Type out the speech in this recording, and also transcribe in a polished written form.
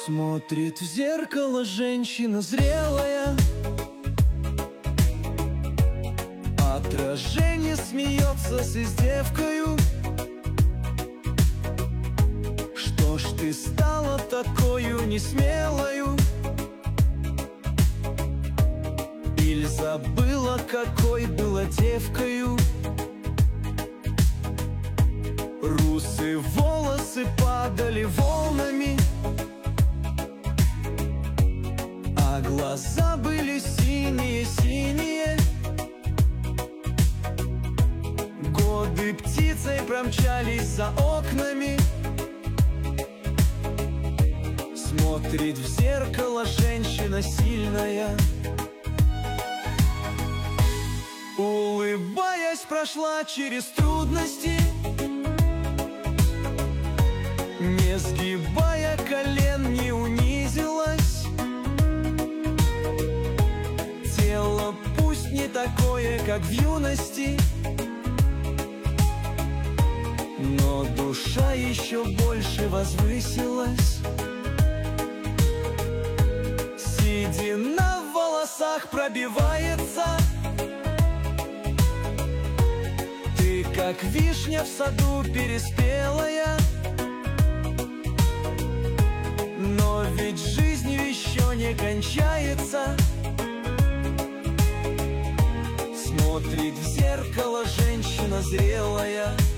Смотрит в зеркало женщина зрелая, отражение смеется с издевкою. Что ж ты стала такою несмелою? Или забыла, какой была девкою? Русые волосы падали волнами, а глаза были синие-синие. Годы птицей промчались за окнами. Смотрит в зеркало женщина сильная, улыбаясь, прошла через трудности, не сгибая колен, не унизилась. Тело пусть не такое, как в юности, но душа еще больше возвысилась. Седина в волосах пробивается, ты как вишня в саду переспелая. Но ведь жизнь еще не кончается. Смотрит в зеркало женщина зрелая,